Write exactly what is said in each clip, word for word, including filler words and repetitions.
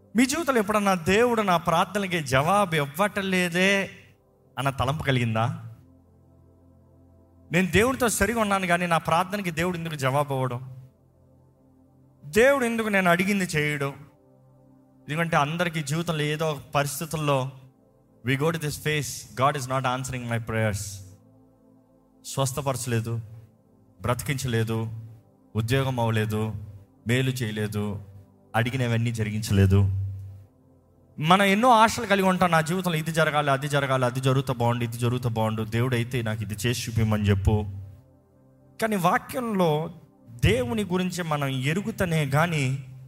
మీ జీవితంలో ఎప్పుడన్నా దేవుడు నా ప్రార్థనలకి జవాబు ఇవ్వటలేదే అన్న తలంపు కలిగిందా? నేను దేవుడితో సరిగా ఉన్నాను కానీ నా ప్రార్థనకి దేవుడు ఎందుకు జవాబు ఇవ్వడం, దేవుడు ఎందుకు నేను అడిగింది చేయడం? ఎందుకంటే అందరికీ జీవితంలో ఏదో పరిస్థితుల్లో we go to this phase, God is not answering my prayers. స్వస్థపరచలేదు, బ్రతికించలేదు, ఉద్యోగం అవ్వలేదు, మేలు చేయలేదు, అడిగినవన్నీ జరిగించలేదు. మనం ఎన్నో ఆశలు కలిగి ఉంటాం, నా జీవితంలో ఇది జరగాలి, అది జరగాలి, అది జరుగుతా బాగుండు, ఇది జరుగుతా బాగుండు, దేవుడు అయితే నాకు ఇది చేసి చూపిమని చెప్పు. కానీ వాక్యంలో దేవుని గురించి మనం ఎరుగుతనే కానీ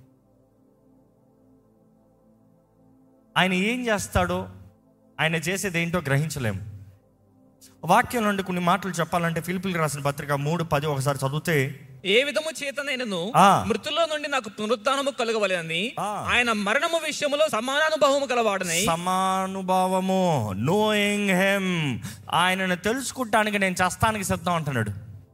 ఆయన ఏం చేస్తాడో, ఆయన చేసేది ఏంటో గ్రహించలేము. వాక్యం నుండి కొన్ని మాటలు చెప్పాలంటే ఫిలిప్పీయులకు రాసిన పత్రిక మూడు పది ఒకసారి చదివితే, ఏ విధము చేతనైనను మృతుల్లో నుండి నాకు పునరుత్థానము కలుగవలెనని ఆయన మరణము విషయములో సమానానుభవము కలవాడనై, సమానుభావము, నోయింగ్ హిమ్, ఆయనను తెలుసుకుంటానికి నేను చస్తానికి సిద్ధం అంటున్నాడు.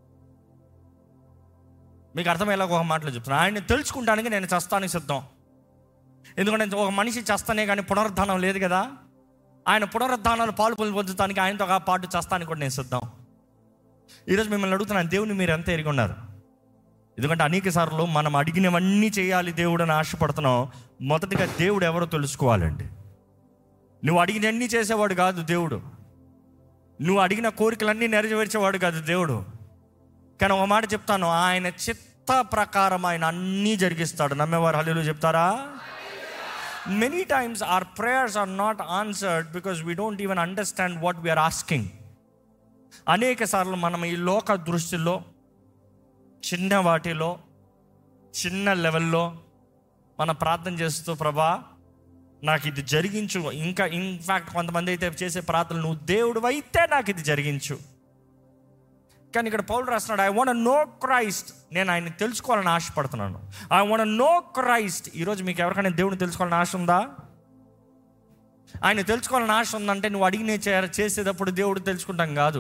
మీకు అర్థమయ్యేలా ఒక మాటలు చెప్తున్నాను, ఆయన తెలుసుకుంటానికి నేను చస్తానికి సిద్ధం. ఎందుకంటే ఒక మనిషి చస్తానే కానీ పునరుద్ధానం లేదు కదా. ఆయన పునరుద్ధానాలు పాలు పొందుతానికి ఆయనతో పాటు చస్తానికి కూడా నేను సిద్ధం. ఈరోజు మిమ్మల్ని అడుగుతున్నాను, దేవుని మీరు ఎంత ఎరిగి ఉన్నారు? ఎందుకంటే అనేక సార్లు మనం అడిగినవన్నీ చేయాలి దేవుడు అని ఆశపడుతున్నాం. మొదటిగా దేవుడు ఎవరో తెలుసుకోవాలండి. నువ్వు అడిగినవన్నీ చేసేవాడు కాదు దేవుడు, నువ్వు అడిగిన కోరికలన్నీ నెరవేర్చేవాడు కాదు దేవుడు. కానీ ఒక మాట చెప్తాను, ఆయన చిత్త ప్రకారం ఆయన అన్నీ జరిగిస్తాడు. నమ్మేవారు హల్లెలూయా చెప్తారా? Many times our prayers are not answered because we don't even understand what we are asking. అనేక సార్లు మనం ఈ లోక దృష్టిలో చిన్న వాటిలో చిన్న లెవెల్లో మనం ప్రార్థన చేస్తూ, ప్రభా నాకు ఇది జరిగించు. ఇంకా ఇన్ఫ్యాక్ట్ కొంతమంది అయితే చేసే ప్రార్థనలు, నువ్వు దేవుడు అయితే నాకు ఇది జరిగించు. కానీ ఇక్కడ పౌలు రాస్తున్నాడు, ఐ వాంట్ నో క్రైస్ట్, నేను ఆయన తెలుసుకోవాలని ఆశపడుతున్నాను. I want know Christ. ఈరోజు మీకు ఎవరికైనా దేవుని తెలుసుకోవాలని ఆశ ఉందా? ఆయన తెలుసుకోవాలని ఆశ ఉందంటే నువ్వు అడిగినే చేసేటప్పుడు దేవుడు తెలుసుకుంటాం కాదు.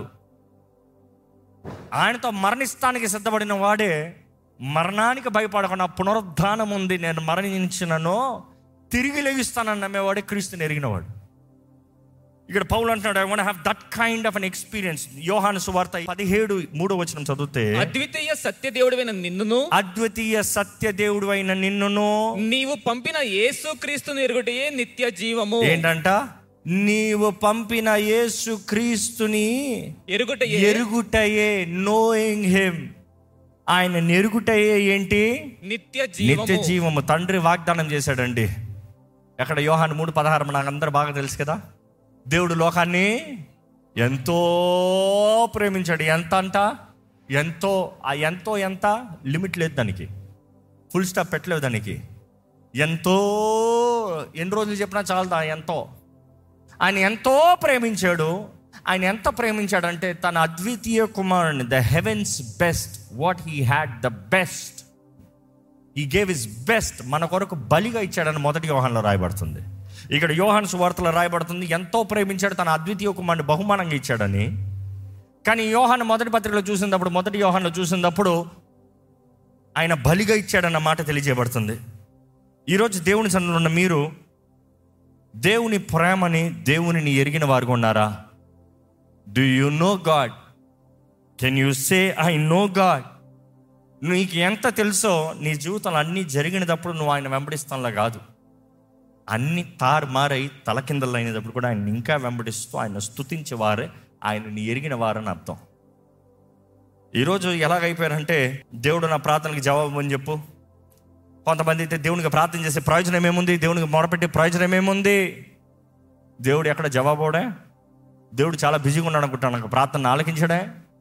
ఆయనతో మరణిస్తానికి సిద్ధపడిన వాడే మరణానికి భయపడకుండా పునరుద్ధానం ఉంది, నేను మరణించినను తిరిగి లేగిస్తానని నమ్మేవాడే క్రీస్తుని ఎరిగినవాడు. ఇక్కడ పౌలు అంటున్నాడు, I want have that kind of an experience. యోహాను సువార్త పదిహేడు మూడో వచనం చదివితే, అద్వితీయ సత్య దేవుడైన నిన్నును అద్వితీయ సత్య దేవుడైన నిన్నును నీవు పంపిన యేసు క్రీస్తుని ఎరుగుటయే నిత్య జీవము. ఏంటంట? నీవు పంపిన యేసు క్రీస్తుని ఎరుగుటయే ఎరుగుటయే నోయింగ్ హిమ్, ఆయన ఎరుగుటయే ఏంటి? నిత్య జీవము. నిత్య జీవము. తండ్రి వాగ్దానం చేశాడండి. ఎక్కడ? యోహాను మూడు పదహారు. నాకు అందరూ బాగా తెలుసు కదా. దేవుడు లోకాన్ని ఎంతో ప్రేమించాడు. ఎంత అంట? ఎంతో. ఆ ఎంతో ఎంత లిమిట్ లేదు దానికి, ఫుల్ స్టాప్ పెట్టలేదు దానికి. ఎంతో ఎన్ని రోజులు చెప్పినా చాలదా ఎంతో. ఆయన ఎంతో ప్రేమించాడు. ఆయన ఎంత ప్రేమించాడంటే తన అద్వితీయ కుమారుని, the heaven's best, what he had the best, he gave his best, మన కొరకు బలిగా ఇచ్చాడని మొదటి యోహానులో రాయబడుతుంది. ఇక్కడ యోహాను సువార్తలో రాయబడుతుంది ఎంతో ప్రేమించాడు, తన అద్వితీయ కుమారుని బహుమానంగా ఇచ్చాడని. కానీ యోహాను మొదటి పత్రికలో చూసినప్పుడు, మొదటి యోహానులో చూసినప్పుడు ఆయన బలిగా ఇచ్చాడన్న మాట తెలియజేయబడుతుంది. ఈరోజు దేవుని సన్నిధిలో ఉన్న మీరు దేవుని ప్రేమని, దేవునిని ఎరిగిన వారుగా ఉన్నారా? Do you know God? Can you say I know God? నీకు ఎంత తెలుసో నీ జీవితంలో అన్నీ జరిగినప్పుడు నువ్వు ఆయన వెంబడిస్తానులా కాదు, అన్ని తారుమారై తలకిందలు అయినప్పుడు కూడా ఆయన ఇంకా వెంబడిస్తూ ఆయన స్తుతించేవారే ఆయనని ఎరిగిన వారని అర్థం. ఈరోజు ఎలాగైపోయారంటే, దేవుడు నా ప్రార్థనకి జవాబు అని చెప్పు. కొంతమంది అయితే దేవునికి ప్రార్థన చేసే ప్రయోజనం ఏముంది, దేవునికి మొరపెట్టే ప్రయోజనం ఏముంది? దేవుడు ఎక్కడ జవాబుడే? దేవుడు చాలా బిజీగా ఉన్నాడు అనుకుంటాను, నాకు ప్రార్థన ఆలకించడే.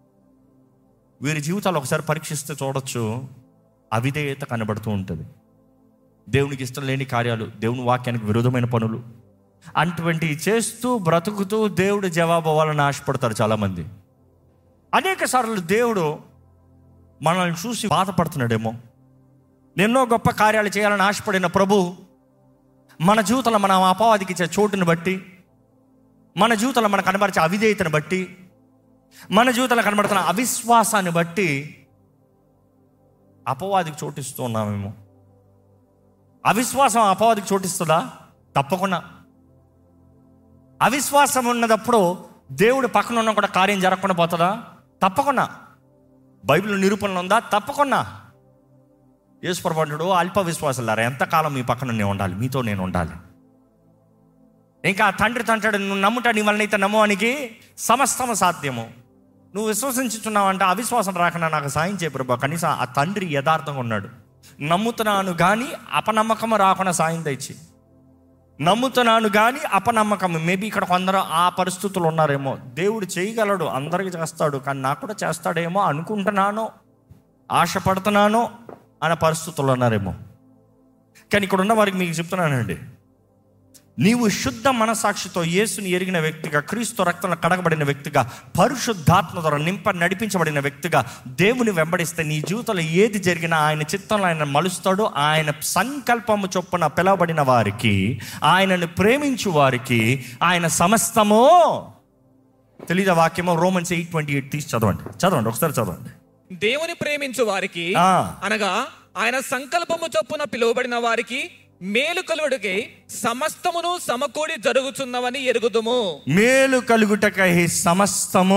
వీరి జీవితాలు ఒకసారి పరీక్షిస్తే చూడొచ్చు, అవిధేయత కనబడుతూ ఉంటుంది. దేవునికి ఇష్టం లేని కార్యాలు, దేవుని వాక్యానికి విరోధమైన పనులు, అటువంటివి చేస్తూ బ్రతుకుతూ దేవుడు జవాబు అవ్వాలని ఆశపడతారు చాలామంది. అనేక సార్లు దేవుడు మనల్ని చూసి బాధపడుతున్నాడేమో. ఎన్నో గొప్ప కార్యాలు చేయాలని ఆశపడిన ప్రభు మన జీవితంలో మన అపవాదికి ఇచ్చే చోటుని బట్టి, మన జీవితంలో మనకు కనబరిచే అవిధేయతను బట్టి, మన జీవితంలో కనబడుతున్న అవిశ్వాసాన్ని బట్టి అపవాదికి చోటిస్తూ ఉన్నామేమో. అవిశ్వాసం అపవాదికి చోటిస్తుందా? తప్పకుండా. అవిశ్వాసం ఉన్నదప్పుడు దేవుడు పక్కన ఉన్న కూడా కార్యం జరగకుండా పోతుందా? తప్పకుండా. బైబిల్ నిరూపణలు ఉందా? తప్పకుండా. యేసుప్రభుడు అల్ప విశ్వాసులారా, ఎంతకాలం మీ పక్కన నేను ఉండాలి, మీతో నేను ఉండాలి. ఇంకా తండ్రి తంటాడు, నువ్వు నమ్ముట నీ వలనైతే నమ్మువానికి సమస్తము సాధ్యము. నువ్వు విశ్వసించుచున్నావంటే అవిశ్వాసం రాకుండా నాకు సాయం చేయ ప్రభా. కనీసం ఆ తండ్రి యథార్థంగా ఉన్నాడు. నమ్ముతున్నాను కానీ అపనమ్మకము రాకుండా సాయం తెచ్చి, నమ్ముతున్నాను కానీ అపనమ్మకం. మేబీ ఇక్కడ కొందరు ఆ పరిస్థితులు ఉన్నారేమో. దేవుడు చేయగలడు, అందరికీ చేస్తాడు, కానీ నాకు కూడా చేస్తాడేమో అనుకుంటున్నాను, ఆశపడుతున్నాను అనే పరిస్థితులు ఉన్నారేమో. కానీ ఇక్కడ ఉన్న వారికి మీకు చెప్తున్నానండి, నీవు శుద్ధ మనసాక్షితో యేసుని ఎరిగిన వ్యక్తిగా, క్రీస్తు రక్తంలో కడగబడిన వ్యక్తిగా, పరిశుద్ధాత్మ ద్వారా నింప నడిపించబడిన వ్యక్తిగా దేవుని వెంబడిస్తే నీ జీవితంలో ఏది జరిగినా ఆయన చిత్తంలో ఆయన మలుస్తాడు. ఆయన సంకల్పము చొప్పున పిలవబడిన వారికి, ఆయనను ప్రేమించు వారికి ఆయన సమస్తము. తెలీదా వాక్యమో? రోమన్స్ ఎయిట్ ట్వంటీ ఎయిట్ తీసి చదవండి, చదవండి ఒకసారి చదవండి. దేవుని ప్రేమించు వారికి అనగా ఆయన సంకల్పము చొప్పున పిలువబడిన వారికి మేలు కలుగుటకై సమస్తమును సమకూడి జరుగుచున్నవని ఎరుగుదుము. మేలు కలుగుటకై సమస్తము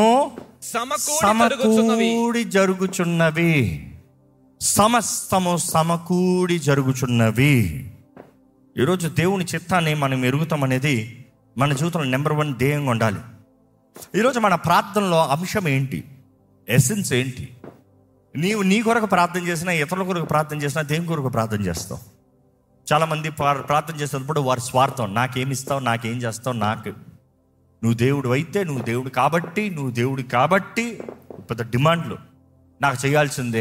సమకూడి జరుగుచున్నవి. సమస్తము సమకూడి జరుగుచున్నవి. ఈరోజు దేవుని చిత్తాన్ని మనం ఎరుగుతాం అనేది మన జీవితంలో నెంబర్ వన్ ధ్యేయంగా ఉండాలి. ఈరోజు మన ప్రార్థనలో అంశం ఏంటి? ఎసెన్స్ ఏంటి? నీవు నీ కొరకు ప్రార్థన చేసినా, ఇతరుల కొరకు ప్రార్థన చేసినా, దేవుని కొరకు ప్రార్థన చేస్తావు. చాలామంది ప్రార్థన చేసేటప్పుడు వారి స్వార్థం, నాకేమిస్తావు, నాకేం చేస్తావు, నాకు నువ్వు దేవుడు అయితే, నువ్వు దేవుడు కాబట్టి, నువ్వు దేవుడు కాబట్టి పెద్ద డిమాండ్లు నాకు చేయాల్సిందే.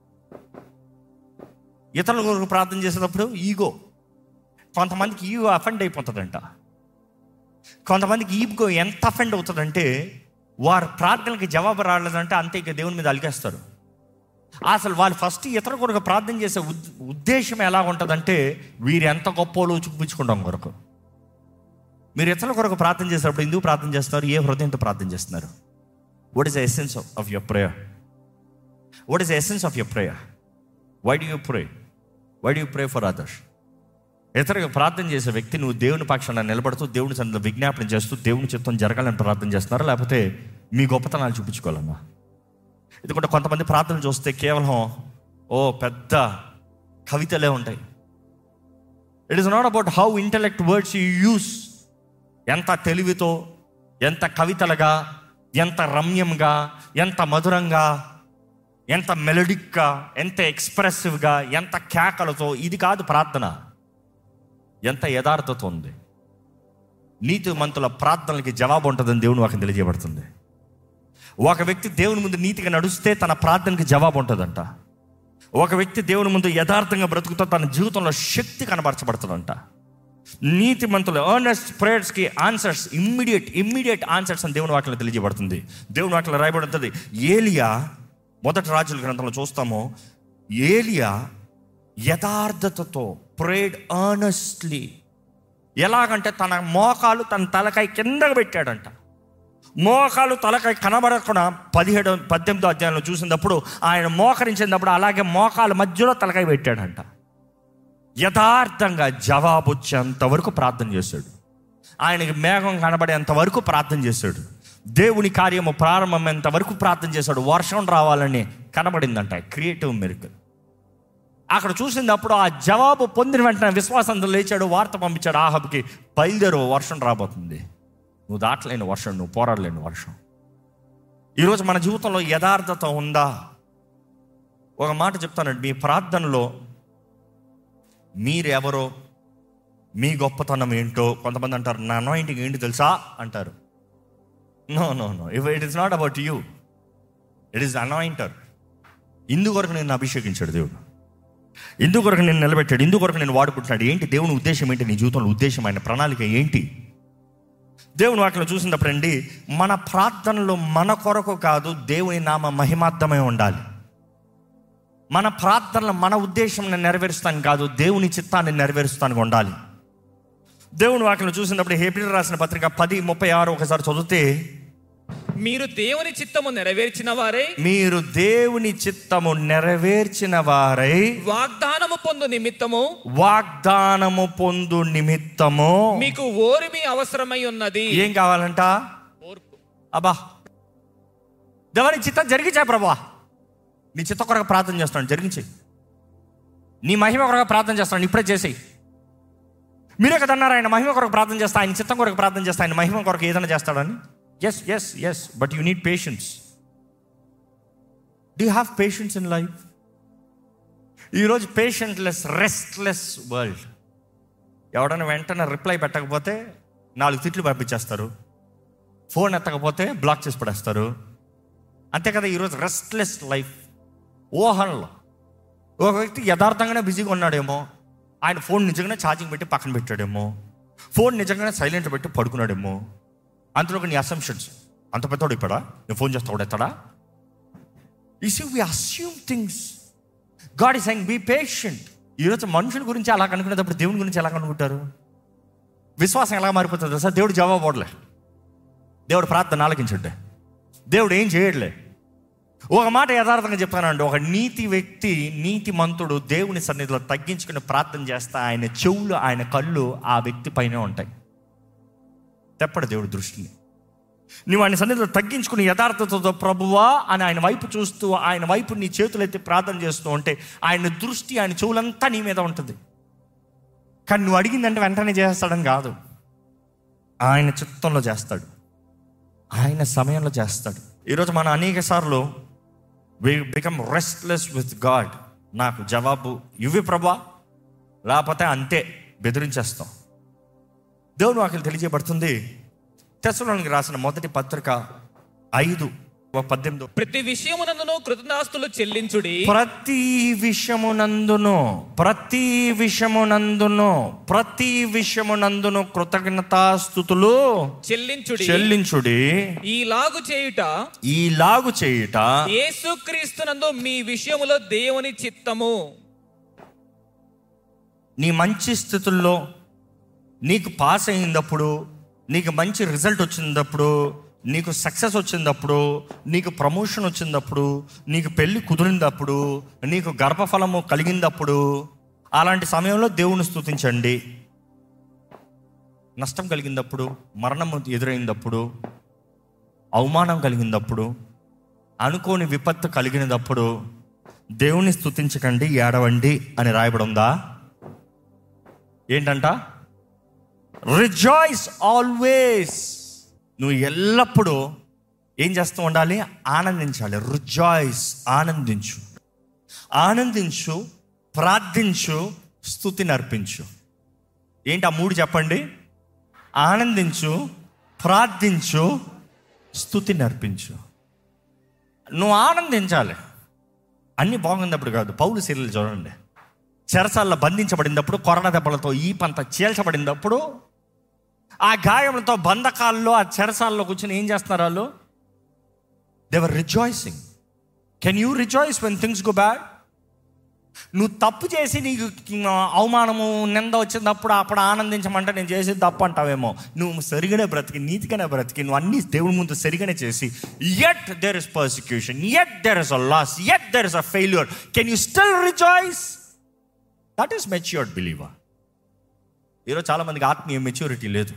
ఇతరుల కొరకు ప్రార్థన చేసేటప్పుడు ఈగో. కొంతమందికి ఈగో అఫెండ్ అయిపోతుందంట. కొంతమందికి ఈగో ఎంత అఫెండ్ అవుతుందంటే వారి ప్రార్థనకి జవాబు రాలేదంటే అంతే, ఇక దేవుని మీద అలిగేస్తారు. అసలు వాళ్ళు ఫస్ట్ ఇతర కొరకు ప్రార్థన చేసే ఉద్దేశం ఎలా ఉంటుందంటే వీరు ఎంత గొప్పలో చూపించుకుంటాం కొరకు. మీరు ఇతరుల కొరకు ప్రార్థన చేసేటప్పుడు ఎందుకు ప్రార్థన చేస్తున్నారు? ఏ హృదయంతో ప్రార్థన చేస్తున్నారు? What is the essence of your prayer? What is the essence of your prayer? Why do you pray? Why do you pray for others? ఇతరులకు ప్రార్థన చేసే వ్యక్తి నువ్వు దేవుని పక్షాన నిలబడుతూ, దేవుని సన్నిధిలో విజ్ఞాపన చేస్తూ, దేవుని చిత్తం జరగాలని ప్రార్థన చేస్తున్నారా, లేకపోతే మీ గొప్పతనాలు చూపించుకోవాలన్నా? ఎందుకంటే కొంతమంది ప్రార్థనలు చూస్తే కేవలం ఓ పెద్ద కవితలే ఉంటాయి. It is not about how intellect words you use. ఎంత తెలివితో, ఎంత కవితలుగా, ఎంత రమ్యంగా, ఎంత మధురంగా, ఎంత మెలడిక్గా, ఎంత ఎక్స్ప్రెసివ్గా, ఎంత కేకలతో. ఇది కాదు ప్రార్థన. ఎంత యథార్థత ఉంది. నీతిమంతుల ప్రార్థనలకి జవాబు ఉంటుందని దేవుని వాక్యం తెలియజేయబడుతుంది. ఒక వ్యక్తి దేవుని ముందు నీతిగా నడుస్తే తన ప్రార్థనకి జవాబు ఉంటుందంట. ఒక వ్యక్తి దేవుని ముందు యథార్థంగా బ్రతుకుతో తన జీవితంలో శక్తి కనబరచబడుతుందంట. నీతిమంతులు ఎర్నెస్ట్ ప్రేయర్స్కి ఆన్సర్స్, ఇమ్మీడియట్ ఇమ్మీడియట్ ఆన్సర్స్ అని దేవుని వాక్యంలో తెలియజేయబడుతుంది. దేవుని వాక్యంలో రాయబడి ఉంటుంది. ఏలియా, మొదటి రాజుల గ్రంథంలో చూస్తాము, ఏలియా యథార్థతతో ప్రేడ్ ఎర్నెస్ట్లీ. ఎలాగంటే తన మోకాలు తన తలకాయ కిందకు పెట్టాడంట. మోకాలు తలకాయ కనబడకుండా పదిహేడు పద్దెనిమిదో అధ్యాయంలో చూసినప్పుడు ఆయన మోకరించినప్పుడు అలాగే మోకాలు మధ్యలో తలకాయ పెట్టాడంట. యథార్థంగా జవాబు వచ్చేంత వరకు ప్రార్థన చేశాడు. ఆయనకి మేఘం కనబడేంత వరకు ప్రార్థన చేశాడు. దేవుని కార్యము ప్రారంభమైనంత వరకు ప్రార్థన చేశాడు. వర్షం రావాలని కనబడిందంట. Creative miracle. అక్కడ చూసినప్పుడు ఆ జవాబు పొందిన వెంటనే విశ్వాసంతో లేచాడు, వార్త పంపించాడు ఆహాబుకి, బయలుదేరు, వర్షం రాబోతుంది. నువ్వు దాటలేని వర్షం, నువ్వు పోరాడలేని వర్షం. ఈరోజు మన జీవితంలో యథార్థత ఉందా? ఒక మాట చెప్తానండి, మీ ప్రార్థనలో మీరెవరో, మీ గొప్పతనం ఏంటో. కొంతమంది అంటారు నా అనాయింటింగ్ ఏంటి తెలుసా అంటారు. No no no if it is not about you, it is anointer. ఇందుకొరకు నేను అభిషేకించాడు దేవుడు, ఇందుకొరకు నేను నిలబెట్టాడు, ఇందుకొరకు నేను వాడుకుంటున్నాడు. ఏంటి దేవుని ఉద్దేశం? ఏంటి నీ జీవితంలో ఉద్దేశం? ఆయన ప్రణాళిక ఏంటి? దేవుని వాక్యంలో చూసినప్పుడు అండి, మన ప్రార్థనలో మన కొరకు కాదు, దేవుని నామ మహిమార్థమై ఉండాలి. మన ప్రార్థనలో మన ఉద్దేశం నెరవేరుస్తాను కాదు, దేవుని చిత్తాన్ని నెరవేరుస్తానికి ఉండాలి. దేవుని వాక్యంలో చూసినప్పుడు హెబ్రీయులకు రాసిన పత్రిక పది ముప్పై ఆరు ఒకసారి చదివితే, మీరు దేవుని చిత్తము నెరవేర్చిన వారై మీరు దేవుని చిత్తము నెరవేర్చిన వారై వాగ్దానము పొందు నిమిత్తము వాగ్దానము పొందు నిమిత్తము మీకు ఓర్మి అవసరమై ఉన్నది. ఏం కావాలంట? ఓర్పు. అబ్బా, దేవుని చిత్తం జరిగించా ప్రభా, నీ చిత్త కొరకు ప్రార్థన చేస్తున్నాను, జరిగించి నీ మహిమ కొరకు ప్రార్థన చేస్తున్నాను, ఇప్పుడే చేసేయి. మీరే కదా అన్నారు ఆయన మహిమ కొరకు ప్రార్థన చేస్తా, ఆయన చిత్తం కొరకు ప్రార్థన చేస్తా, ఆయన మహిమ కొరకు ఏదైనా చేస్తాడని. Yes yes yes but you need patience. Do you have patience in life? ఈరోజు పేషెంట్లెస్ రెస్ట్లెస్ వరల్డ్. ఎవడైనా వెంటనే రిప్లై పెట్టకపోతే నాలుగు తిట్లు పంపించేస్తారు, ఫోన్ ఎత్తకపోతే బ్లాక్ చేసి పడేస్తారు. అంతే కదా ఈరోజు రెస్ట్లెస్ లైఫ్. ఊహల్లో ఒక వ్యక్తి యథార్థంగానే బిజీగా ఉన్నాడేమో, ఆయన ఫోన్ నిజంగానే ఛార్జింగ్ పెట్టి పక్కన పెట్టాడేమో, ఫోన్ నిజంగానే సైలెంట్ పెట్టి పడుకున్నాడేమో. అంతలో నీ అసంప్షన్స్, అంత పెద్దోడు ఇప్పుడా నేను ఫోన్ చేస్తా ఎత్తడా? You see we assume things. God is saying be patient. ఈరోజు మనుషుల గురించి అలా కనుక్కునేటప్పుడు దేవుని గురించి ఎలా కనుక్కుంటారు? విశ్వాసం ఎలా మారిపోతుంది సార్? దేవుడు జవాబు పడలే, దేవుడు ప్రార్థన ఆలకించండి, దేవుడు ఏం చేయట్లే. ఒక మాట యథార్థంగా చెప్తానండి, ఒక నీతి వ్యక్తి, నీతి మంతుడు దేవుని సన్నిధిలో తగ్గించుకుని ప్రార్థన చేస్తా ఆయన చెవులు, ఆయన కళ్ళు ఆ వ్యక్తి పైనే ఉంటాయి. తెప్పడు దేవుడు దృష్టిని. నువ్వు ఆయన సన్నిధిలో తగ్గించుకుని యథార్థతతో ప్రభువా అని ఆయన వైపు చూస్తూ, ఆయన వైపు నీ చేతులెత్తి ప్రార్థన చేస్తూ ఉంటే ఆయన దృష్టి, ఆయన చెవులంతా నీ మీద ఉంటుంది. కానీ నువ్వు అడిగిందంటే వెంటనే చేస్తాడని కాదు, ఆయన చిత్తంలో చేస్తాడు, ఆయన సమయంలో చేస్తాడు. ఈరోజు మనం అనేక సార్లు we become restless with God. నాకు జవాబు ఇవి ప్రభా, లేకపోతే అంతే బెదిరించేస్తాం. దేవుని వాక్యం తెలియజేయబడుతుంది తెస్సలోనికీయులకు రాసిన మొదటి పత్రిక ఐదు పద్దెనిమిది. ప్రతి విషయమునందును కృతజ్ఞతాస్తుతులు చెల్లించుడి. ప్రతి విషయమునందును ప్రతి విషయమునందును ప్రతి విషయమునందును కృతజ్ఞతాస్తుతులు చెల్లించుడి చెల్లించుడి ఈలాగు చేయుట ఈలాగు చేయుట యేసుక్రీస్తునందు మీ విషయములో దేవుని చిత్తము. నీ మంచి స్థితుల్లో, నీకు పాస్ అయినప్పుడు, నీకు మంచి రిజల్ట్ వచ్చినప్పుడు, నీకు సక్సెస్ వచ్చినప్పుడు, నీకు ప్రమోషన్ వచ్చినప్పుడు, నీకు పెళ్ళి కుదిరినప్పుడు, నీకు గర్భఫలము కలిగినప్పుడు, అలాంటి సమయంలో దేవుని స్తుతించండి. నష్టం కలిగినప్పుడు, మరణం ఎదురైనప్పుడు, అవమానం కలిగినప్పుడు, అనుకోని విపత్తు కలిగినప్పుడు దేవుని స్తుతించకండి, ఏడవండి అని రాయబడి ఉందా? ఏంటంట? Rejoice always. నువ్వు ఎల్లప్పుడూ ఏం చేస్తూ ఉండాలి? ఆనందించాలి. రిజాయిస్, ఆనందించు, ఆనందించు, ప్రార్థించు, స్తుతిని అర్పించు. ఏంటి ఆ మూడు చెప్పండి? ఆనందించు, ప్రార్థించు, స్తుతిని అర్పించు. నువ్వు ఆనందించాలి. అన్నీ బాగున్నప్పుడు కాదు. పౌలు సీరియల్ చూడండి, చెరసాల్లో బంధించబడినప్పుడు, కొరడా దెబ్బలతో ఈ పంత చీల్చబడినప్పుడు, ఆ గాయములతో బంధకాల్లో, ఆ చెరసాల్లో కూర్చొని ఏం చేస్తున్నారు వాళ్ళు? They were rejoicing. Can you rejoice when things go bad? నువ్వు తప్పు చేసి నీకు అవమానము, నింద వచ్చినప్పుడు అప్పుడు ఆనందించమంటే నేను చేసేది తప్పు అంటావేమో. నువ్వు సరిగానే బ్రతికి, నీతిగానే బ్రతికి, నువ్వు అన్ని దేవుడి ముందు సరిగానే చేసి, yet there is persecution, yet there is a loss, yet there is a failure, can you still rejoice? That is matured believer. ఈరోజు చాలా మందికి ఆత్మీయ మెచ్యూరిటీ లేదు.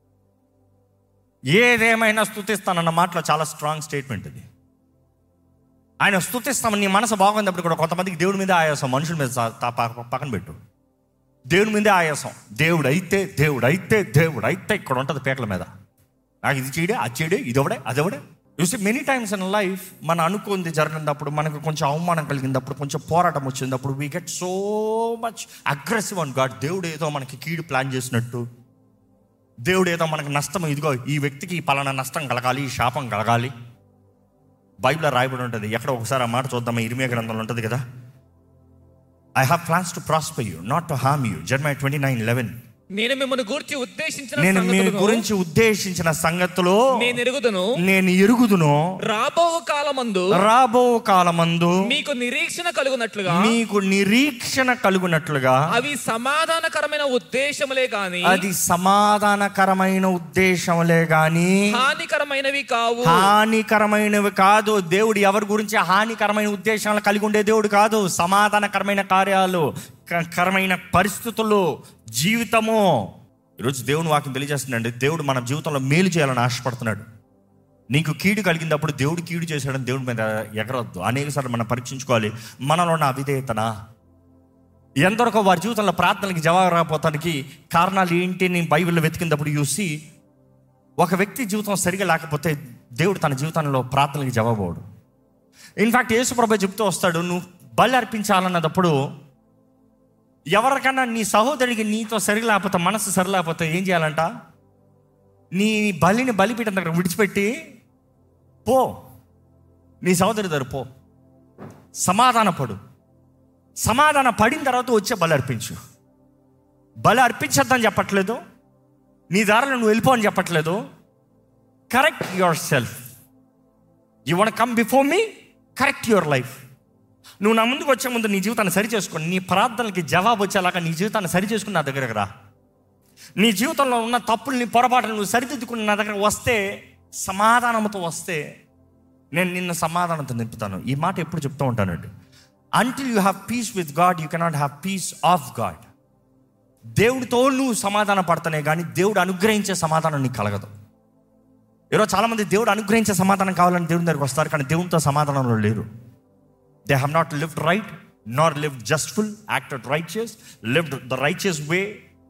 ఏదేమైనా స్తుతిస్తానన్న మాటలో చాలా స్ట్రాంగ్ స్టేట్మెంట్ ఇది. ఆయన స్తుతిస్తామని నీ మనసు బాగున్నప్పుడు కూడా కొంతమందికి దేవుడి మీద ఆయాసం, మనుషుల మీద పక్కన పెట్టు. దేవుడి మీదే ఆయాసం. దేవుడు అయితే దేవుడు అయితే దేవుడు అయితే ఇక్కడ ఉంటుంది పేకల మీద. నాకు ఇది చేయడే, అది చేయడే, ఇది ఎవడే, అది ఎవడే. చూసి మెనీ టైమ్స్ ఇన్ లైఫ్ మనం అనుకుంది జరిగినప్పుడు, మనకు కొంచెం అవమానం కలిగినప్పుడు, కొంచెం పోరాటం వచ్చినప్పుడు, we get so much aggressive on God. దేవుడు ఏదో మనకి కీడు ప్లాన్ చేసినట్టు, దేవుడు ఏదో మనకు నష్టం, ఇదిగో ఈ వ్యక్తికి పలానా నష్టం కలగాలి, ఈ శాపం కలగాలి. బైబిల్లో రాయబడి ఉంటుంది. ఎక్కడ ఒకసారి ఆ మాట చూద్దామా? ఇర్మియా గ్రంథంలో ఉంటుంది కదా, I have plans to prosper you, not to harm you. Jeremiah twenty nine eleven. నేను మిమ్మల్ని గురించి ఉద్దేశించిన నేను మీ సంగతులను గురించి ఉద్దేశించిన సంగతులు నేను ఎరుగుదును నేను ఎరుగుదును. రాబో కాలమందు రాబో కాలమందు మీకు నిరీక్షణ కలుగునట్లుగా మీకు నిరీక్షణ కలుగునట్లుగా అవి సమాధానకరమైన ఉద్దేశములే గాని అది సమాధానకరమైన ఉద్దేశములే గాని హానికరమైనవి కావు. హానికరమైనవి కాదు. దేవుడు ఎవరి గురించి హానికరమైన ఉద్దేశాలు కలిగి ఉండే దేవుడు కాదు. సమాధానకరమైన కార్యాలు, క- కరమైన పరిస్థితులు, జీవితము. ఈరోజు దేవుని వాక్యం తెలియజేస్తుందండి, దేవుడు మన జీవితంలో మేలు చేయాలని ఆశపడుతున్నాడు. నీకు కీడు కలిగినప్పుడు దేవుడు కీడు చేశాడని దేవుడి మీద ఎగరొద్దు. అనేకసార్లు మనం పరీక్షించుకోవాలి, మనలో ఉన్న అవిధేయతనా, ఎందరికో వారి జీవితంలో ప్రార్థనలకి జవాబు రాకపోతానికి కారణాలు ఏంటి అని బైబిల్లో వెతికినప్పుడు చూసి, ఒక వ్యక్తి జీవితం సరిగా లేకపోతే దేవుడు తన జీవితంలో ప్రార్థనలకి జవాబు అవడు. ఇన్ఫ్యాక్ట్ యేసుప్రభు చెప్తూ వస్తాడు, నువ్వు బలి అర్పించాలన్నప్పుడు ఎవరికైనా నీ సహోదరుడికి నీతో సరి లేకపోతే, మనసు సరి లేకపోతే ఏం చేయాలంట? నీ బలిని బలిపీఠం దగ్గర విడిచిపెట్టి పో, నీ సహోదరి దగ్గర పో, సమాధాన పడు. సమాధాన పడిన తర్వాత వచ్చే బలి అర్పించు. బలి అర్పించద్దని చెప్పట్లేదు, నీ దారిలో నువ్వు వెళ్ళిపో అని చెప్పట్లేదు. Correct yourself. You want come before me, correct your life. నువ్వు నా ముందుకు వచ్చే ముందు నీ జీవితాన్ని సరి చేసుకొని, నీ ప్రార్థనలకి జవాబు వచ్చేలాగా నీ జీవితాన్ని సరి చేసుకుని నా దగ్గరకు రా. నీ జీవితంలో ఉన్న తప్పుల్ని, పొరపాటును నువ్వు సరిదిద్దుకుని నా దగ్గర వస్తే, సమాధానంతో వస్తే నేను నిన్ను సమాధానంతో నింపుతాను. ఈ మాట ఎప్పుడు చెప్తూ ఉంటానండి. Until you have peace with God, you cannot have peace of God. దేవుడితో నువ్వు సమాధానం పడతానే కానీ దేవుడు అనుగ్రహించే సమాధానం నీకు కలగదు. ఈరోజు చాలామంది దేవుడు అనుగ్రహించే సమాధానం కావాలని దేవుని దగ్గరికి వస్తారు, కానీ దేవునితో సమాధానంలో లేరు. They have not lived right, nor lived justful, acted righteous, lived the righteous way.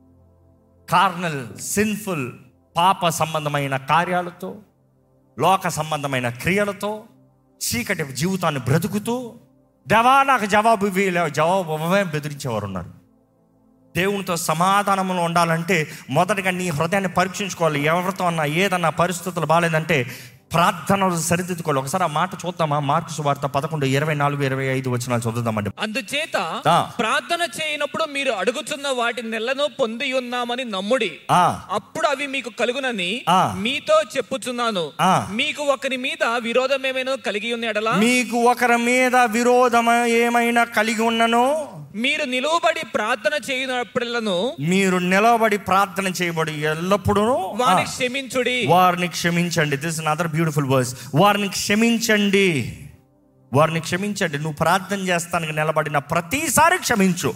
Carnal, sinful, పాప సంబంధమైన కార్యాలతో, లోక సంబంధమైన క్రియలతో చీకటి జీవితాన్ని బ్రతుకుతూ, దేవా నాకు జవాబు ఇవ్వలే, జవాబు ఇవ్వమే బెదిరించేవారు ఉన్నారు. దేవునితో సమాధానంలో ఉండాలంటే మొదటగా నీ హృదయాన్ని పరీక్షించుకోవాలి. ఎవరితో అన్నా ఏదన్నా పరిస్థితులు బాగాలేదంటే ప్రార్థనలు సరిదిద్దుకోవాలి. ఒకసారి ఆ మాట చూద్దామా? మార్కు సువార్త పదకొండు ఇరవై నాలుగు ఇరవై ఐదు వచనాలు చదువుదామండి. అందుచేత ప్రార్థన చేయనప్పుడు మీరు అడుగుతున్న వాటి నెలను పొంది ఉన్నామని నమ్ముడి, అప్పుడు అవి మీకు కలుగునని మీతో చెప్పుచున్నాను. మీకు ఒకరి మీద విరోధం ఏమైనా కలిగి ఉన్న ఎడల, మీకు ఒకరి మీద విరోధం ఏమైనా కలిగి ఉన్నను, మీరు నిలువబడి ప్రార్థన చేయనప్పుడెల్లను, మీరు నిలవబడి ప్రార్థన చేయబడి ఎల్లప్పుడూ వారిని క్షమించుడి, వారిని క్షమించండి. This is another beautiful verse. వారిని క్షమించండి, వారిని క్షమించండి. నువ్వు ప్రార్థన చేస్తానికి నిలబడిన ప్రతిసారి క్షమించు.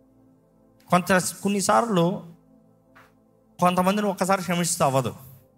కొంత కొన్నిసార్లు కొంతమందిని ఒక్కసారి క్షమిస్తే అవ్వదు.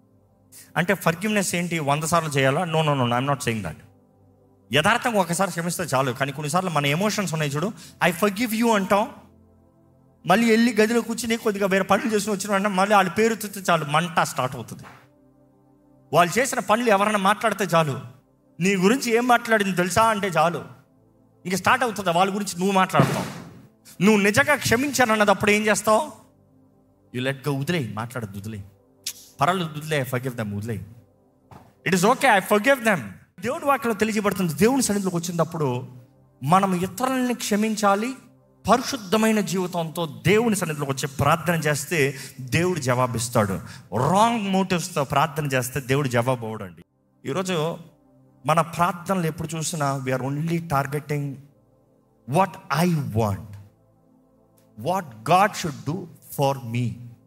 అంటే ఫర్గివ్నెస్ ఏంటి, వంద సార్లు చేయాలా? No no no I'm not saying that. యథార్థంగా ఒకసారి క్షమిస్తే చాలు. కానీ కొన్నిసార్లు మన ఎమోషన్స్ ఉన్నాయి చూడు, ఐ ఫర్గివ్ యూ అంటాం, మళ్ళీ వెళ్ళి గదిలో కూర్చుని కొద్దిగా వేరే పనులు చేసుకుని వచ్చిన అంటే మళ్ళీ వాళ్ళ పేరు తెస్తే చాలు మంట స్టార్ట్ అవుతుంది. వాళ్ళు చేసిన పనులు ఎవరైనా మాట్లాడితే చాలు, నీ గురించి ఏం మాట్లాడింది తెలుసా అంటే చాలు, ఇంక స్టార్ట్ అవుతుంది వాళ్ళ గురించి నువ్వు మాట్లాడతావు. నువ్వు నిజంగా క్షమించానన్నదప్పుడు ఏం చేస్తావు? యు లెట్ గో, వదిలేయి, మాట్లాడద్దు, వదిలేయి, పర్వాలేదు, వదిలే, ఐ ఫర్గివ్ దెమ్, వదిలేయి, it is okay, I forgive them. దేవుడి వాక్యంలో తెలియజేయబడుతుంది, దేవుని సన్నిధిలోకి వచ్చినప్పుడు మనం ఇతరులని క్షమించాలి. పరిశుద్ధమైన జీవితంతో దేవుని సన్నిధిలోకి వచ్చి ప్రార్థన చేస్తే దేవుడు జవాబిస్తాడు. రాంగ్ మోటివ్స్తో ప్రార్థన చేస్తే దేవుడు జవాబు అవ్వడండి. ఈరోజు మన ప్రార్థనలు ఎప్పుడు చూసినా we are only targeting what I want, what God should do for me.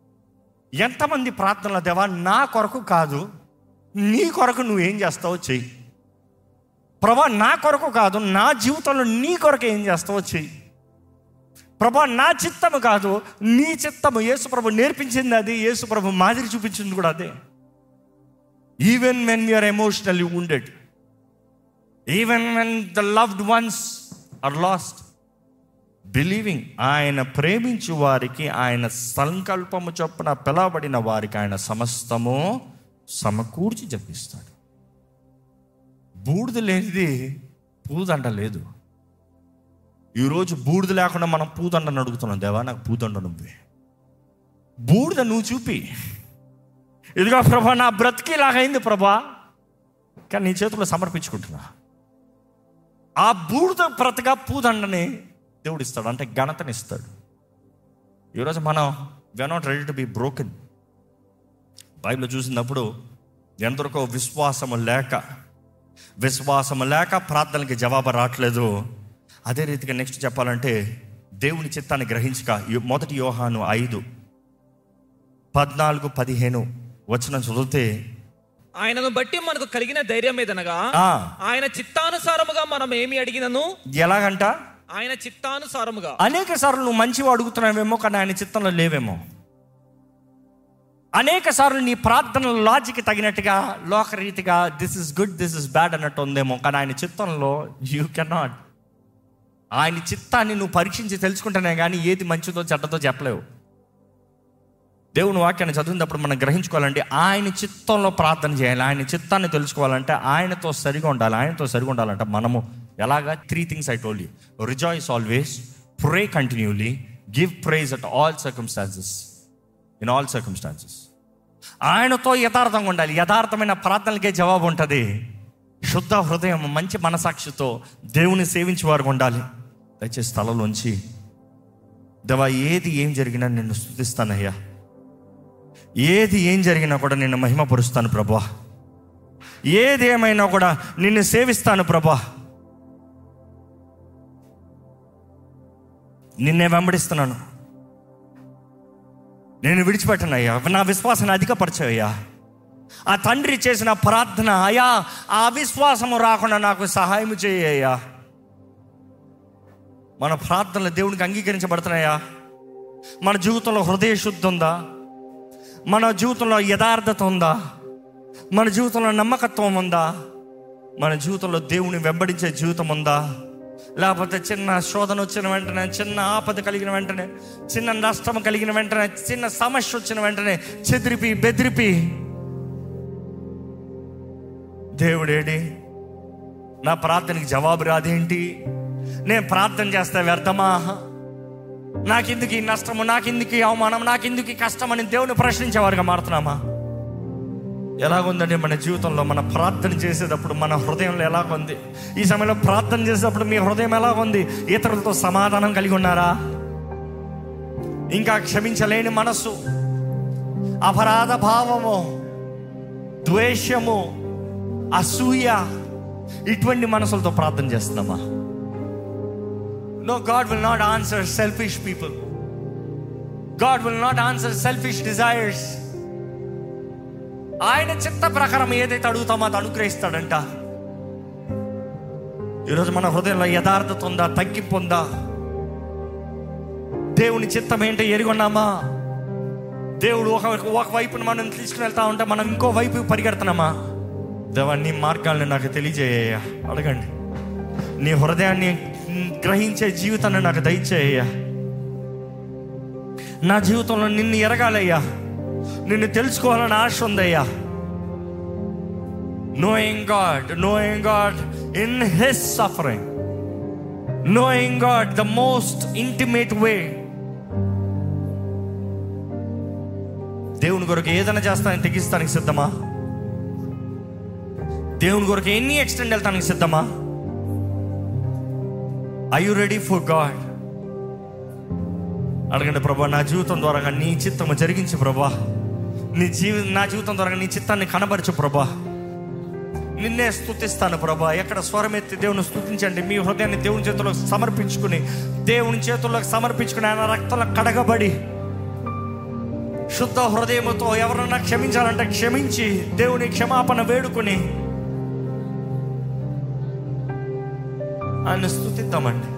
ఎంతమంది ప్రార్థనలు, దేవా నా కొరకు కాదు, నీ కొరకు నువ్వేం చేస్తావో చెయ్యి. ప్రభా నా కొరకు కాదు, నా జీవితంలో నీ కొరకు ఏం చేస్తావో చెయ్యి. ప్రభా నా చిత్తము కాదు, నీ చిత్తము. యేసు ప్రభు నేర్పించింది అది, యేసు ప్రభు మాదిరి చూపించింది కూడా అదే. Even when you're emotionally wounded, even when the loved ones are lost, believing, ఆయన ప్రేమించు వారికి, ఆయన సంకల్పము చొప్పున పిలవబడిన వారికి ఆయన సమస్తము సమకూర్చి జరిగిస్తాడు. బూడిద లేనిది పూదండ లేదు. ఈరోజు బూడిద లేకుండా మనం పూదండను అడుగుతున్నాం, దేవా నాకు పూదండ నువ్వే. బూడిద నువ్వు చూపి, ఇదిగో ప్రభా నా బ్రతికి ఇలాగైంది ప్రభా, కానీ నీ చేతుల్లో సమర్పించుకుంటున్నా. ఆ బూడిద బ్రతగా పూదండని దేవుడు ఇస్తాడు, అంటే ఘనతని ఇస్తాడు. ఈరోజు మనం we are not ready to be broken. Bible చూసినప్పుడు ఎందరికో విశ్వాసము లేక విశ్వాసము లేక ప్రార్థనకి జవాబు రావట్లేదు. అదే రీతిగా నెక్స్ట్ చెప్పాలంటే దేవుని చిత్తాన్ని గ్రహించక, మొదటి యోహాను ఐదు పద్నాలుగు పదిహేను వచనం చదివితే, ఆయనను బట్టి మనకు కలిగిన ధైర్యం ఏదనగా ఆయన చిత్తానుసారముగా మనం ఏమి అడిగినను. ఎలాగంట? ఆయన చిత్తానుసారముగా. అనేక సార్లు నువ్వు మంచిగా అడుగుతున్నావేమో, కానీ ఆయన చిత్తంలో లేవేమో. అనేక సార్లు నీ ప్రార్థన లాజిక్ తగినట్టుగా లోకరీతిగా this is good, this is bad అన్నట్టు ఉందేమో, కానీ ఆయన చిత్తంలో యూ కెనాట్. ఆయన చిత్తాన్ని నువ్వు పరీక్షించి తెలుసుకుంటానే కానీ ఏది మంచిదో చెడ్డదో చెప్పలేవు. దేవుని వాక్యాన్ని చదివినప్పుడు మనం గ్రహించుకోవాలంటే ఆయన చిత్తంలో ప్రార్థన చేయాలి. ఆయన చిత్తాన్ని తెలుసుకోవాలంటే ఆయనతో సరిగా ఉండాలి. ఆయనతో సరిగా ఉండాలంటే మనము ఎలాగా? Three things I told you. Rejoice always, pray continuously, give praise at all circumstances, in all circumstances. ఆయనతో యథార్థంగా ఉండాలి. యథార్థమైన ప్రార్థనలకే జవాబు ఉంటుంది. శుద్ధ హృదయం, మంచి మనసాక్షితో దేవుని సేవించేవారు ఉండాలి. దయచేసి స్థలంలోంచి, దేవా ఏది ఏం జరిగినా నిన్ను స్తుతిస్తానయ్యా, ఏది ఏం జరిగినా కూడా నిన్ను మహిమపరుస్తాను ప్రభా, ఏది ఏమైనా కూడా నిన్ను సేవిస్తాను ప్రభా, నిన్నే వెంబడిస్తున్నాను, నేను విడిచిపెట్టనయ్యా, నా విశ్వాసాన్ని అధికపరచయ్యా. ఆ తండ్రి చేసిన ప్రార్థన, అయ్యా ఆ విశ్వాసము రాకుండా నాకు సహాయం చేయ్యా. మన ప్రార్థనలు దేవునికి అంగీకరించబడుతున్నాయా? మన జీవితంలో హృదయ శుద్ధి ఉందా? మన జీవితంలో యథార్థత ఉందా? మన జీవితంలో నమ్మకత్వం ఉందా? మన జీవితంలో దేవుని వెంబడించే జీవితం ఉందా? లేకపోతే చిన్న శోధన వచ్చిన వెంటనే, చిన్న ఆపద కలిగిన వెంటనే, చిన్న నష్టం కలిగిన వెంటనే, చిన్న సమస్య వచ్చిన వెంటనే చెదిరిపి బెదిరిపి దేవుడేడి, నా ప్రార్థనకి జవాబు రాదేంటి, నేను ప్రార్థన చేస్తే వ్యర్థమా, నాకెందుకు ఈ నష్టము, నాకెందుకు ఈ అవమానం, నాకెందుకు ఈ కష్టం అని దేవుని ప్రశ్నించేవారుగా మారుతున్నామా? ఎలాగుందండి మన జీవితంలో? మన ప్రార్థన చేసేటప్పుడు మన హృదయంలో ఎలాగుంది? ఈ సమయంలో ప్రార్థన చేసేటప్పుడు మీ హృదయం ఎలాగుంది? ఇతరులతో సమాధానం కలిగి ఉన్నారా? ఇంకా క్షమించలేని మనస్సు, అపరాధ భావము, ద్వేషము, అసూయ, ఇటువంటి మనసులతో ప్రార్థన చేస్తున్నామా? No, God will not answer selfish people. God will not answer selfish desires. ఆయన చిత్త ప్రకారం ఏదైతే అడుగుతామో అది అనుగ్రహిస్తాడంట. ఈరోజు మన హృదయంలో యథార్థత ఉందా? తగ్గింపు ఉందా? దేవుని చిత్తం ఏంటో ఎరుగున్నామా? దేవుడు ఒక ఒక వైపున మనం తీసుకుని వెళ్తా ఉంటే మనం ఇంకో వైపు పరిగెడుతున్నామా? దేవా నీ మార్గాలను నాకు తెలియజేయ్యా. అడగండి. నీ హృదయాన్ని గ్రహించే జీవితాన్ని నాకు దయచేయ్యా. నా జీవితంలో నిన్ను ఎరగాలయ్యా, నిన్ను తెలుసుకోవాలని ఆశ ఉందయ్యా. Knowing God, knowing God in His suffering, knowing God the most intimate way. దేవుని కొరకు ఏదైనా చేస్తానని తెగిస్తానికి సిద్ధమా? దేవుని కొరకు ఎన్ని ఎక్స్టెండ్ వెళ్తానికి సిద్ధమా? Are you ready for God? అడగండి. ప్రభా నా జీవితం ద్వారా నీ చిత్తము జరిగించు ప్రభా, నీ జీవి నా జీవితం ద్వారా నీ చిత్తాన్ని కనబరచు ప్రభా, నిన్నే స్తుతిస్తాను ప్రభా. ఎక్కడ స్వరమెత్తి దేవుని స్తుతించండి. మీ హృదయాన్ని దేవుని చేతుల్లో సమర్పించుకుని, దేవుని చేతుల్లోకి సమర్పించుకుని, ఆయన రక్తంలో కడగబడి శుద్ధ హృదయముతో ఎవరన్నా క్షమించాలంటే క్షమించి దేవుని క్షమాపణ వేడుకుని ఆయన స్తుతిద్దామండి.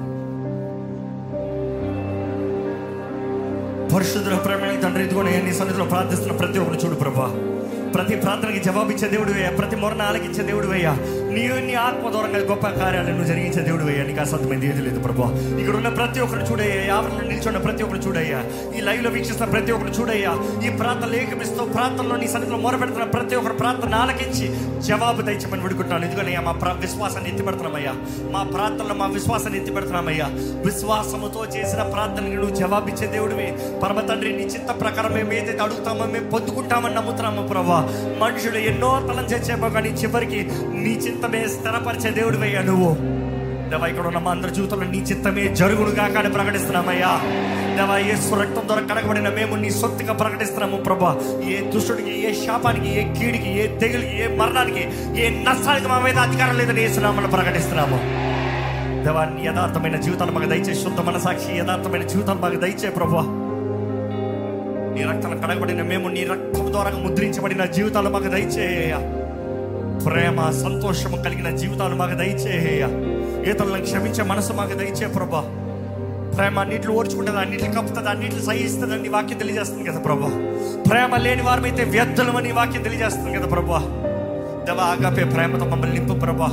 పరిశుద్ధుల ప్రేమ తండ్రి, ఇదిగోనే నీ సన్నిధిలో ప్రార్థిస్తున్న ప్రతి ఒక్కరు చూడు ప్రభా. ప్రతి ప్రార్థనకి జవాబిచ్చే దేవుడు వేయ, ప్రతి మొరణ ఆలకించే దేవుడు వేయ, నీ నీ ఆత్మ దూరంగా గొప్ప కార్యాలను జరిగించే దేవుడు వేయ. నీకు అసాధ్యమైంది ఏది లేదు ప్రభా. ఇక్కడ ఉన్న ప్రతి ఒక్కరు చూడయ్యా, యావరణలో నిల్చున్న ప్రతి ఒక్కరు చూడయ్యా, ఈ లైవ్ లో వీక్షిస్తున్న ప్రతి ఒక్కరు చూడయ్యా, ఈ ప్రార్థనలు ఏకమిస్తూ ప్రార్థనలో నీ సన్నిధిలో మొరపెడుతున్న ప్రతి ఒక్కరు ప్రార్థన ఆలకించి జవాబు దయచేయమని వేడుకుంటున్నాను. ఇదిగోనయ్యా మా ప్ర విశ్వాసాన్ని ఎత్తిపెడుతున్నామయ్యా, మా ప్రార్థనలో మా విశ్వాసాన్ని ఎత్తిపెడుతున్నామయ్యా. విశ్వాసముతో చేసిన ప్రార్థనకి నువ్వు జవాబిచ్చే దేవుడివి పరమ తండ్రి. నీ చిత్త ప్రకారం మేము ఏదైతే అడుగుతామో మేము పొందుకుంటామని నమ్ముతున్నాము ప్రభా. మనుషుడు ఎన్నో తలం చేసేమో కానీ చివరికి నీ చిత్తమే స్థిరపరిచే దేవుడు అయ్యా నువ్వు. దేవా ఇక్కడ ఉన్న మా అందరి జీవితంలో నీ చిత్తమే జరుగునుగా కానీ ప్రకటిస్తున్నామయ్యా. దేవా యేసు రక్తం ద్వారా కడగబడిన మేము నీ సొత్తుగా ప్రకటిస్తున్నాము ప్రభా. ఏ దుష్టుడికి, ఏ శాపానికి, ఏ కీడికి, ఏ తెగులికి, ఏ మరణానికి, ఏ నష్టానికి మా మీద అధికారం లేదని యేసు నామములో ప్రకటిస్తున్నాము. దేవా నీ యథార్థమైన జీవితాలు మాకు దయచే, శుద్ధ మనసాక్షి యథార్థమైన జీవితాలు మాకు దయచే ప్రభా. నీ రక్తం కడగబడిన మేము నీ రక్తం ద్వారా ముద్రించబడిన జీవితాలు మాకు దయచేయ. ప్రేమ సంతోషము కలిగిన జీవితాలు మాకు దయచేయ. ఇతరులను క్షమించే మనసు మాకు దయచే ప్రభా. ప్రేమ అన్నింటిలో ఓర్చుకుంటుంది, అన్నింటిని కప్పుతుంది, అన్నింటిని సహిస్తుంది అని వాక్యం తెలియజేస్తుంది కదా ప్రభా. ప్రేమ లేని వారమైతే వ్యర్థులమని వాక్యం తెలియజేస్తుంది కదా ప్రభా. దేవా ఆగాపే ప్రేమతో మమ్మల్ని నింపు ప్రభా.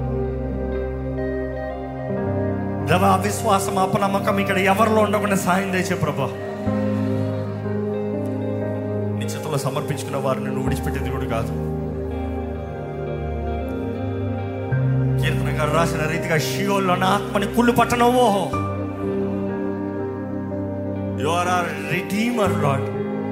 దేవా విశ్వాసం, అపనమ్మకం ఇక్కడ ఎవరిలో ఉండకుండా సాయం చేసే ప్రభా. నీ చేతుల్లో సమర్పించుకున్న వారిని నువ్వు విడిచిపెట్టే దేవుడు కాదు. కీర్తన గారు రాసిన రీతిగా షియోల్లో నా ఆత్మని కుళ్ళు పట్టనవో. You are our redeemer Lord,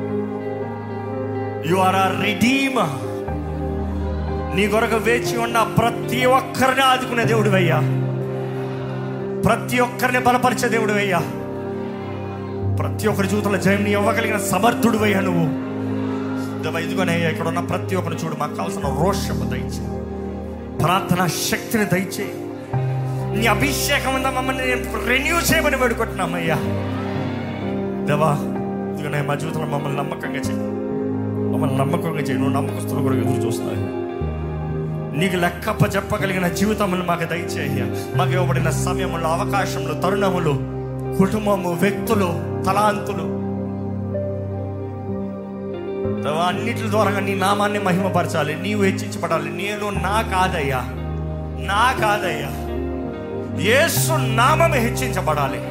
you are our redeemer. నీ కొరకు వేచి ఉన్న ప్రతి ఒక్కరిని ఆదుకునే దేవుడు అయ్యా, ప్రతి ఒక్కరిని బలపరిచే దేవుడు అయ్యా, ప్రతి ఒక్కరి జీవితంలో జయం నీ ఇవ్వగలిగిన సమర్థుడు అయ్యా నువ్వు. దేవా ఇదిగోనే ఇక్కడ ఉన్న ప్రతి ఒక్కరిని చూడు, మాకు కావాల్సిన రోషము దయచే, ప్రార్థన శక్తిని దయచే, నీ అభిషేకం ఉందా మమ్మల్ని రెన్యూ చేయమని వేడుకుంటున్నామయ్యా. దేవా ఇదిగోనే మా జీవితంలో మమ్మల్ని నమ్మకంగా చేయి, మమ్మల్ని నమ్మకంగా చేయి. నువ్వు నమ్మకస్తులు కూడా ఎదురు చూస్తున్నావు. నీకు లెక్కప్ప చెప్పగలిగిన జీవితములు మాకు దయచేయ. మాకు ఇవ్వబడిన సమయములు, అవకాశములు, తరుణములు, కుటుంబము, వ్యక్తులు, తలాంతులు అన్నిటి ద్వారా నీ నామాన్ని మహిమపరచాలి, నీవు హెచ్చించబడాలి. నేను నా కాదయ్యా, నా కాదయ్యా, యేసు నామమే హెచ్చించబడాలి.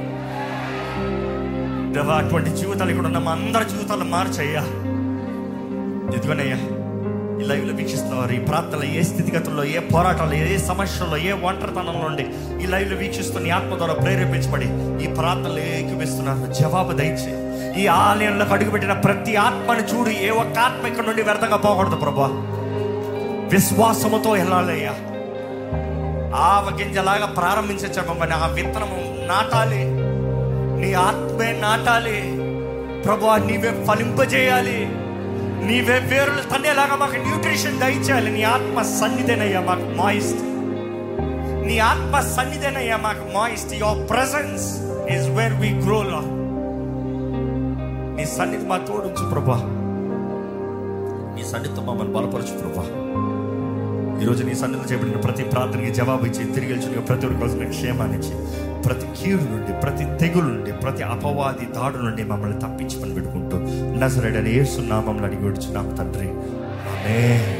దేవా అటువంటి జీవితాలు ఇక్కడ ఉన్న మా అందరి జీవితాలు మార్చయ్యా. ఎదుగునయ్యా ఈ లైవ్లో వీక్షిస్తున్నవారు ఈ ప్రార్థనలో ఏ స్థితిగతుల్లో, ఏ పోరాటాలు, ఏ సమస్యల్లో, ఏ ఒంటరితనంలో ఉండి ఈ లైవ్లో వీక్షిస్తున్న నీ ఆత్మ ద్వారా ప్రేరేపించబడి ఈ ప్రార్థనలు ఏకీపిస్తున్నారు. జవాబు దయచే. ఈ ఆలయంలోకి అడుగుపెట్టిన ప్రతి ఆత్మని చూడు, ఏ ఒక్క ఆత్మ ఇక్కడ నుండి వ్యర్థంగా పోకూడదు ప్రభా. విశ్వాసముతో వెళ్ళాలయ్యా. ఆవ గింజలాగా ప్రారంభించే మమ్మల్ని ఆ విత్తనము నాటాలి, నీ ఆత్మే నాటాలి ప్రభా. నీవే ఫలింపజేయాలి, నీవే వేరులు తన్నేలాగా మాకు న్యూట్రిషన్ దయచేయాలి. నీ ఆత్మ సన్నిధేనయ్యా మాకు మాయిస్ట్, నీ ఆత్మ సన్నిధేనయ్యా మాకు moist. Your presence is where we grow Lord. నీ సన్నిధి మా తోడుంచు ప్రభా, నీ సన్నిధితో మమ్మల్ని బలపరచు ప్రభా. ఈరోజు నీ సన్నిధిలో చేయబడిన ప్రతి ప్రార్థనకి జవాబు ఇచ్చి తిరిగి వెళ్ళి ప్రతి ఒక్కరి కోసం క్షేమాన్ని ఇచ్చి ప్రతి కీడు నుండి, ప్రతి తెగులు నుండి, ప్రతి అపవాది దాడు నుండి మమ్మల్ని తప్పించమని పెట్టుకుంటూ నజరేయుడైన యేసు నామములో అడిగి వచ్చున్నాము తండ్రి, ఆమేన్.